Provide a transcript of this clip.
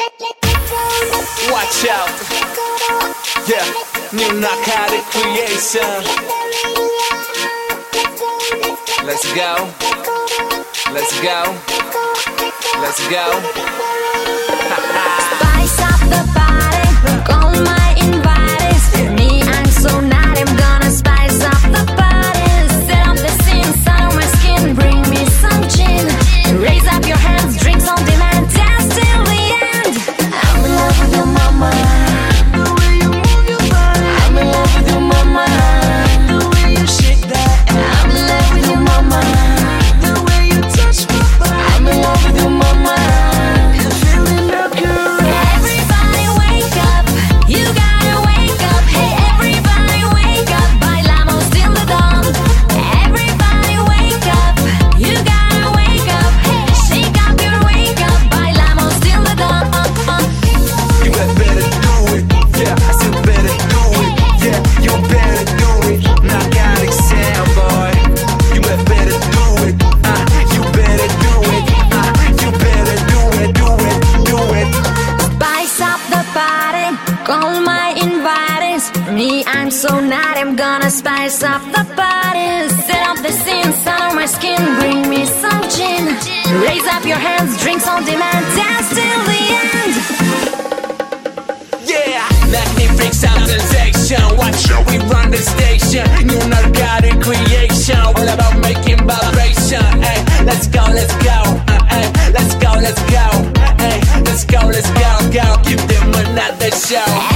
Watch out. Yeah, new narcotic creation. Let's go. Let's go. Let's go. Spice up the party, call my invites. Me, I'm so not, I'm gonna spice up the party. Set up the scene, sun on my skin, bring me some gin. Raise up your hands, drinks on demand, dance till the end. I'm in love with your mama, the way you move your body. I'm in love with your mama, the way you shake that ass. I'm in love with your mama, the way you touch my body. I'm in love with your mama. Everybody wake up, you gotta wake up. Hey, everybody wake up, bailamos till the dawn. Everybody wake up, you gotta wake up. Hey, shake up your wake up, bailamos till the dawn. You better do it, yeah, I said better do it, yeah, you better do it. Narcotic sound, boy. You better do it, you better do it, you better do it, do it, do it. Spice up the party, call my invites. Me, I'm so not, I'm gonna spice up the party. Set up the scene, sun on my skin, bring me some gin. Raise up your hands, drinks on demand, dance till the end. Yeah, magnific sound sensation. Watch how we run the station. New narcotic creation, all about making vibration. Ay, let's go, let's go. Let's go, let's go. Ay, let's go, let's go, go. Give them another show.